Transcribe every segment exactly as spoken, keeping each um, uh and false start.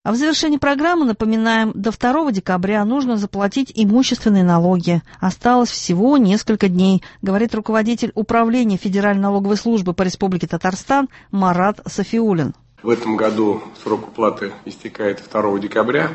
А в завершении программы напоминаем, до второго декабря нужно заплатить имущественные налоги. Осталось всего несколько дней, говорит руководитель управления Федеральной налоговой службы по Республике Татарстан Марат Сафиуллин. В этом году срок уплаты истекает второго декабря.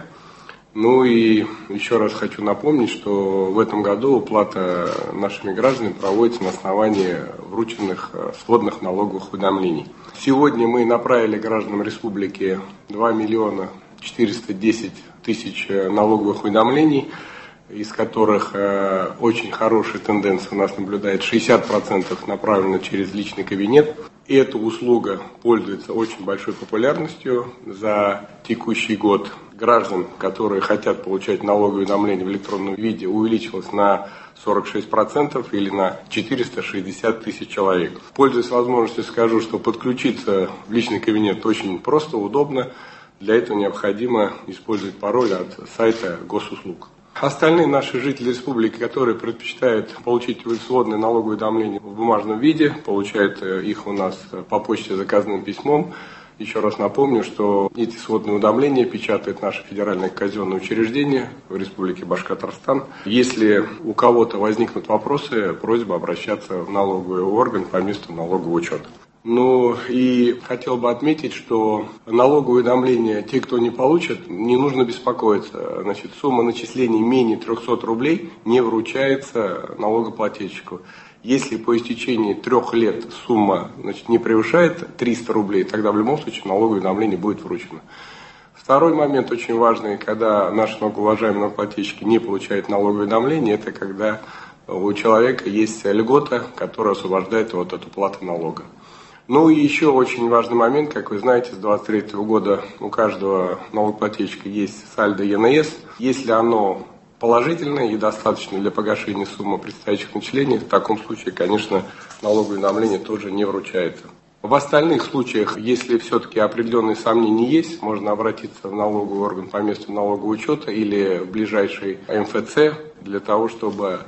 Ну и еще раз хочу напомнить, что в этом году уплата нашими гражданами проводится на основании врученных сводных налоговых уведомлений. Сегодня мы направили гражданам республики два миллиона четыреста десять тысяч налоговых уведомлений, из которых э, очень хорошая тенденция у нас наблюдается, шестьдесят процентов направлено через личный кабинет. И эта услуга пользуется очень большой популярностью за текущий год. Граждан, которые хотят получать налоговые уведомления в электронном виде, увеличилось на сорок шесть процентов или на четыреста шестьдесят тысяч человек. Пользуясь возможностью, скажу, что подключиться в личный кабинет очень просто, удобно. Для этого необходимо использовать пароль от сайта госуслуг. Остальные наши жители республики, которые предпочитают получить сводные налоговые уведомления в бумажном виде, получают их у нас по почте заказным письмом. Еще раз напомню, что эти сводные уведомления печатает наше федеральное казенное учреждение в Республике Башкортостан. Если у кого-то возникнут вопросы, просьба обращаться в налоговый орган по месту налогового учета. Ну и хотел бы отметить, что налоговые уведомления, те, кто не получат, не нужно беспокоиться. Значит, сумма начислений менее трехсот рублей не вручается налогоплательщику. Если по истечении трех лет сумма, значит, не превышает триста рублей, тогда в любом случае налоговое уведомление будет вручено. Второй момент очень важный, когда наши многоуважаемые налогоплательщики не получают налоговое уведомление, это когда у человека есть льгота, которая освобождает его от уплаты налога. Ну и еще очень важный момент, как вы знаете, с две тысячи двадцать третьего года у каждого налогоплательщика есть сальдо Е Н С. Если оно положительное и достаточно для погашения суммы предстоящих начислений, в таком случае, конечно, налоговое уведомление тоже не вручается. В остальных случаях, если все-таки определенные сомнения есть, можно обратиться в налоговый орган по месту налогового учета или в ближайший Эм Эф Цэ для того, чтобы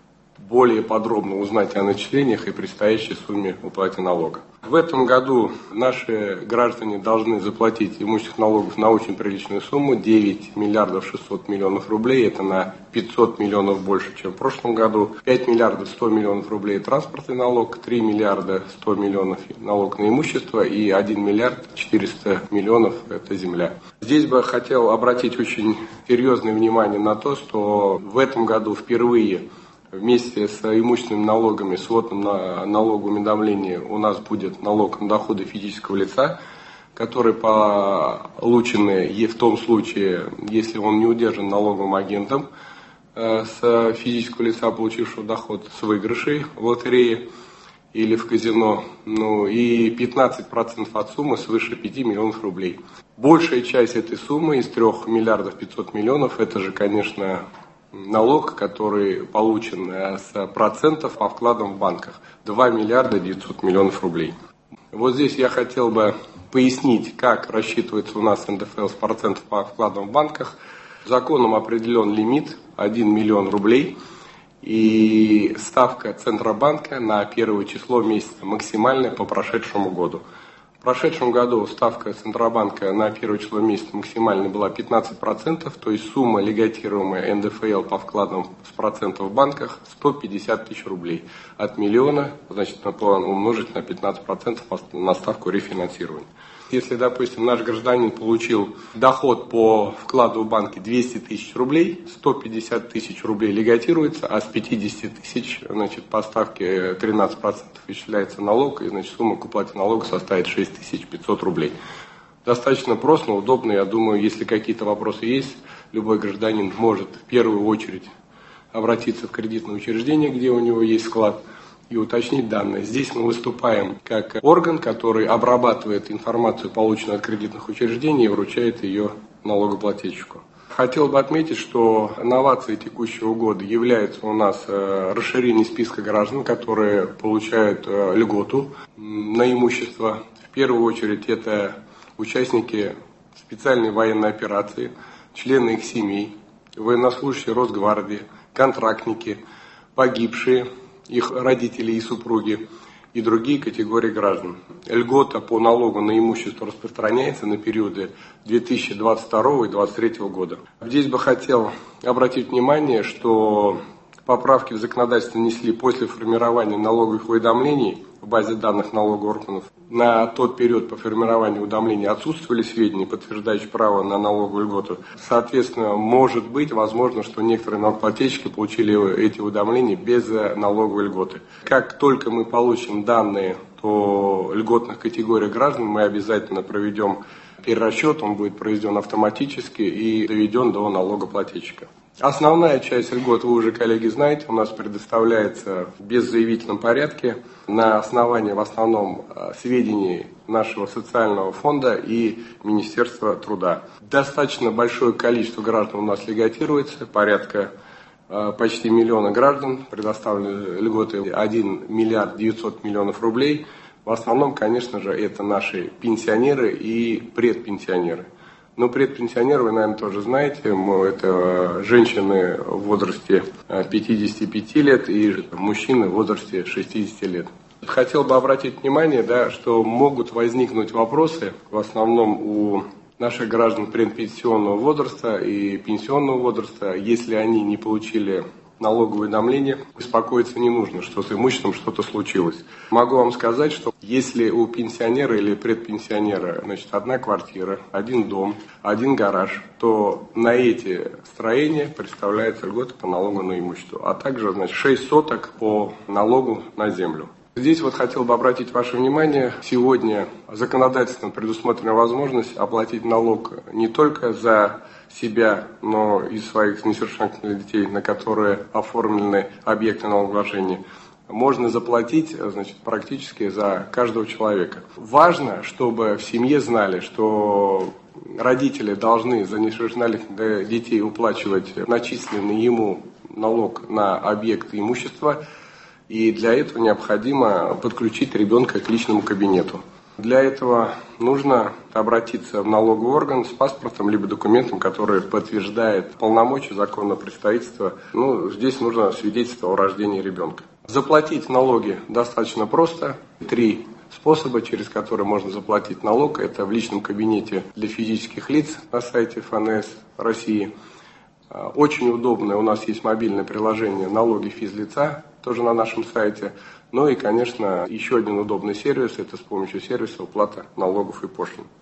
более подробно узнать о начислениях и предстоящей сумме уплаты налога. В этом году наши граждане должны заплатить имущественных налогов на очень приличную сумму – девять миллиардов шестьсот миллионов рублей. Это на пятьсот миллионов больше, чем в прошлом году. пять миллиардов сто миллионов рублей – транспортный налог, три миллиарда сто миллионов – налог на имущество и один миллиард четыреста миллионов – это земля. Здесь бы хотел обратить очень серьезное внимание на то, что в этом году впервые вместе с имущественными налогами, сводным налоговым уведомлением у нас будет налог на доходы физического лица, который полученный в том случае, если он не удержан налоговым агентом с физического лица, получившего доход с выигрышей в лотерее или в казино, ну и пятнадцать процентов от суммы свыше пяти миллионов рублей. Большая часть этой суммы из трёх миллиардов пятьсот миллионов, это же, конечно, налог, который получен с процентов по вкладам в банках, два миллиарда девятьсот миллионов рублей. Вот здесь я хотел бы пояснить, как рассчитывается у нас Эн Дэ Эф Л с процентов по вкладам в банках. Законом определен лимит один миллион рублей, и ставка Центробанка на первое число месяца максимальная по прошедшему году. В прошедшем году ставка Центробанка на первое число месяца максимальная была пятнадцать процентов, то есть сумма лигатируемая Эн Дэ Эф Л по вкладам с процентов в банках сто пятьдесят тысяч рублей. От миллиона, значит, надо умножить на пятнадцать процентов на ставку рефинансирования. Если, допустим, наш гражданин получил доход по вкладу в банке двести тысяч рублей, сто пятьдесят тысяч рублей лигатируется, а с пятидесяти тысяч, значит, по ставке тринадцать процентов исчисляется налог, и, значит, сумма к уплате налога составит шесть тысяч пятьсот рублей. Достаточно просто, удобно. Я думаю, если какие-то вопросы есть, любой гражданин может в первую очередь обратиться в кредитное учреждение, где у него есть вклад, и уточнить данные. Здесь мы выступаем как орган, который обрабатывает информацию, полученную от кредитных учреждений, и вручает ее налогоплательщику. Хотел бы отметить, что новацией текущего года является у нас расширение списка граждан, которые получают льготу на имущество. В первую очередь это участники специальной военной операции, члены их семей, военнослужащие Росгвардии, контрактники, погибшие, их родители и супруги, и другие категории граждан. Льгота по налогу на имущество распространяется на периоды две тысячи двадцать второго и две тысячи двадцать третьего года. Здесь бы хотел обратить внимание, что поправки в законодательство внесли после формирования налоговых уведомлений в базе данных налоговых органов. На тот период по формированию уведомлений отсутствовали сведения, подтверждающие право на налоговую льготу. Соответственно, может быть, возможно, что некоторые налогоплательщики получили эти уведомления без налоговой льготы. Как только мы получим данные о льготных категориях граждан, мы обязательно проведем перерасчет, он будет проведен автоматически и доведен до налогоплательщика. Основная часть льгот, вы уже, коллеги, знаете, у нас предоставляется в беззаявительном порядке на основании в основном сведений нашего социального фонда и Министерства труда. Достаточно большое количество граждан у нас льготируется, порядка почти миллиона граждан, предоставлены льготы один миллиард девятьсот миллионов рублей. В основном, конечно же, это наши пенсионеры и предпенсионеры. Но предпенсионеры, вы, наверное, тоже знаете, это женщины в возрасте пятидесяти пяти лет и мужчины в возрасте шестидесяти лет. Хотел бы обратить внимание, да, что могут возникнуть вопросы, в основном у наших граждан предпенсионного возраста и пенсионного возраста, если они не получили налоговое уведомление, беспокоиться не нужно, что с имуществом что-то случилось. Могу вам сказать, что если у пенсионера или предпенсионера, значит, одна квартира, один дом, один гараж, то на эти строения представляется льгота по налогу на имущество, а также, значит, шесть соток по налогу на землю. Здесь вот хотел бы обратить ваше внимание, сегодня законодательством предусмотрена возможность оплатить налог не только за себя, но и своих несовершеннолетних детей, на которые оформлены объекты налогообложения. Можно заплатить, значит, практически за каждого человека. Важно, чтобы в семье знали, что родители должны за несовершеннолетних детей уплачивать начисленный ему налог на объект имущества, и для этого необходимо подключить ребенка к личному кабинету. Для этого нужно обратиться в налоговый орган с паспортом либо документом, который подтверждает полномочия законного представительства. Ну, здесь нужно свидетельство о рождении ребенка. Заплатить налоги достаточно просто. Три способа, через которые можно заплатить налог. Это в личном кабинете для физических лиц на сайте эф эн эс России. Очень удобное у нас есть мобильное приложение «Налоги физлица», тоже на нашем сайте. Ну и, конечно, еще один удобный сервис – это с помощью сервиса уплата налогов и пошлин.